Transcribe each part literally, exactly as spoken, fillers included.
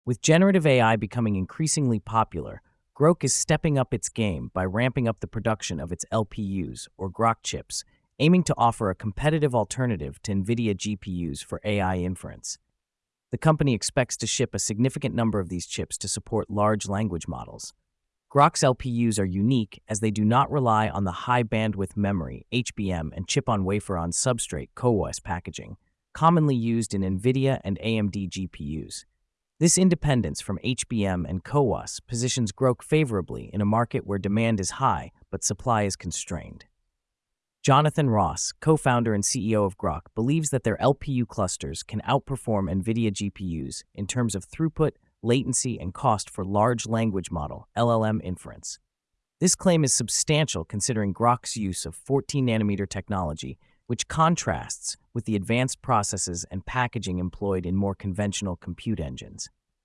With generative A I becoming increasingly popular, Grok is stepping up its game by ramping up the production of its L P Us, or Grok chips, aiming to offer a competitive alternative to NVIDIA G P Us for A I inference. The company expects to ship a significant number of these chips to support large language models. Grok's L P Us are unique as they do not rely on the high bandwidth memory, H B M, and chip-on-wafer-on-substrate, CoWoS packaging, commonly used in NVIDIA and A M D G P Us. This independence from H B M and CoWoS positions Grok favorably in a market where demand is high but supply is constrained. Jonathan Ross, co-founder and C E O of Grok, believes that their L P U clusters can outperform NVIDIA G P Us in terms of throughput, latency, and cost for large language model L L M inference. This claim is substantial considering Grok's use of fourteen nanometer technology, which contrasts with the advanced processes and packaging employed in more conventional compute engines.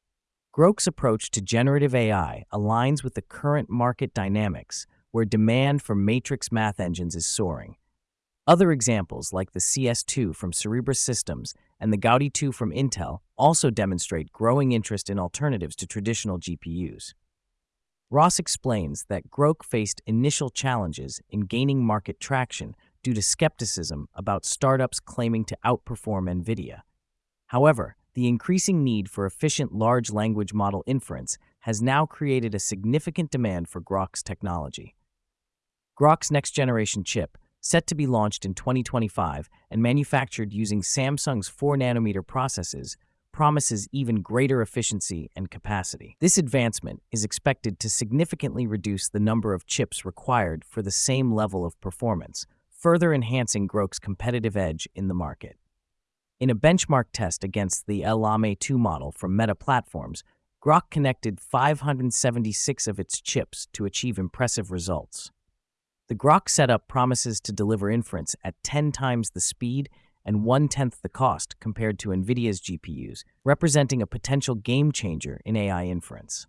Grok's approach to generative A I aligns with the current market dynamics, where demand for matrix math engines is soaring. Other examples, like the C S two from Cerebras Systems and the Gaudi two from Intel, also demonstrate growing interest in alternatives to traditional G P Us. Ross explains that Grok faced initial challenges in gaining market traction due to skepticism about startups claiming to outperform NVIDIA. However, the increasing need for efficient large language model inference has now created a significant demand for Grok's technology. Grok's next-generation chip, set to be launched in twenty twenty-five and manufactured using Samsung's four nanometer processes, promises even greater efficiency and capacity. This advancement is expected to significantly reduce the number of chips required for the same level of performance, further enhancing Grok's competitive edge in the market. In a benchmark test against the Llama two model from Meta Platforms, Grok connected five hundred seventy-six of its chips to achieve impressive results. The Grok setup promises to deliver inference at ten times the speed and one-tenth the cost compared to NVIDIA's G P Us, representing a potential game-changer in A I inference.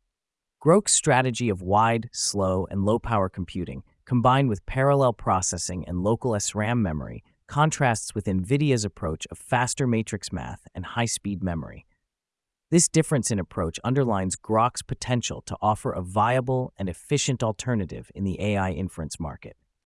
Grok's strategy of wide, slow, and low-power computing, combined with parallel processing and local S RAM memory, contrasts with NVIDIA's approach of faster matrix math and high-speed memory. This difference in approach underlines Grok's potential to offer a viable and efficient alternative in the A I inference market.